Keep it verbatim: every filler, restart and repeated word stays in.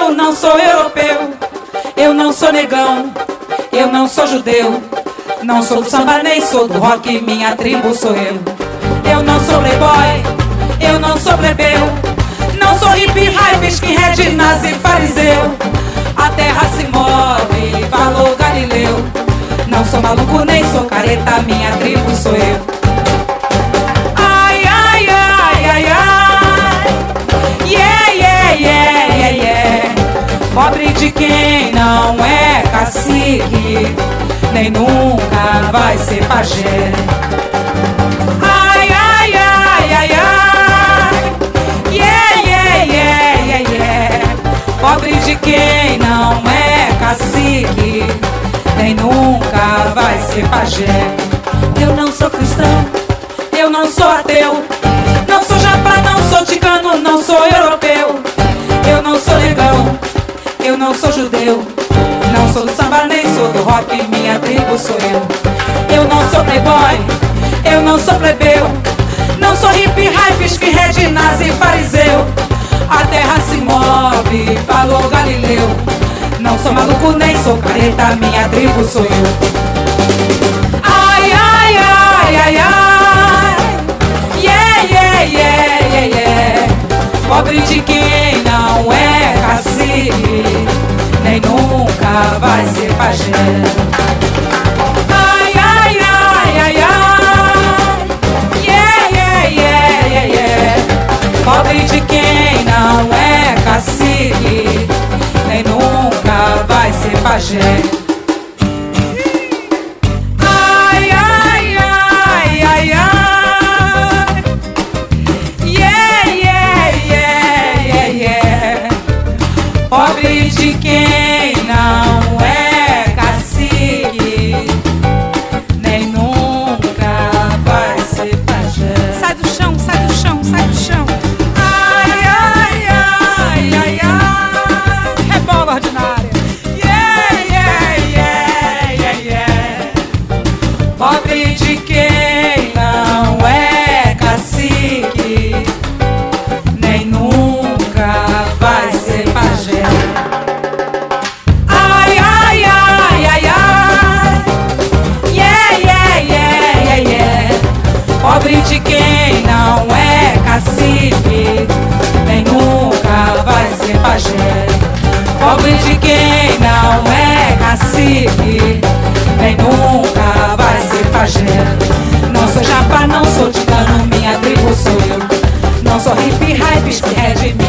tigano, não sou europeu. Eu não sou negão, eu não sou judeu. Não sou do samba nem sou do rock, minha tribo sou eu. Eu não sou playboy, eu não sou plebeu. Não sou hippie, hype, skinhead, nazi, fariseu. A terra se move, falou Galileu. Não sou maluco nem sou careta, minha tribo sou eu. Ai, ai, ai, ai, ai. Yeah, yeah, yeah, yeah, yeah. Pobre de quem não é cacique, nem nunca vai ser pajé. Ai, ai, ai, ai, ai. Yeah, yeah, yeah, yeah, yeah. Pobre de quem não é cacique, nem nunca vai ser pajé. Eu não sou cristão, eu não sou ateu. Não sou japa, não sou ticano, não sou europeu. Eu não sou negão, eu não sou judeu. Não sou do samba nem sou do rock, minha tribo sou eu. Eu não sou playboy, eu não sou plebeu. Não sou hippie, hype, skinhead, nazi, fariseu. A terra se move, falou Galileu. Não sou maluco nem sou careta, minha tribo sou eu. Ai, ai, ai, ai, ai. Yeah, yeah, yeah, yeah, yeah. Pobre de quem não é cacique, nem nunca vai ser pajé. Ai, ai, ai, ai, ai. Yeah, yeah, yeah, yeah, yeah. Pobre de quem não é cacique, nem nunca vai ser pajé. Ai, ai, ai, ai, ai. Yeah, yeah, yeah, yeah, yeah. Pobre de quem não é cacique, nem nunca vai ser pajé. Sai do chão, sai do chão, sai do chão. Ai, ai, ai, ai, ai. Rebola ordinária. Yeah, yeah, yeah, yeah, yeah. Pobre de quem não é cacique, nem nunca vai ser pajé. Ai, ai, ai, ai, ai. Yeah, yeah, yeah, yeah, yeah. Pobre de quem não é cacique, nem nunca vai ser pajé. Pobre de quem não é cacique, nem nunca vai ser pajé. Não sou japa, não sou ticano, minha tribo sou eu. Não sou hippie, hype, skinhead,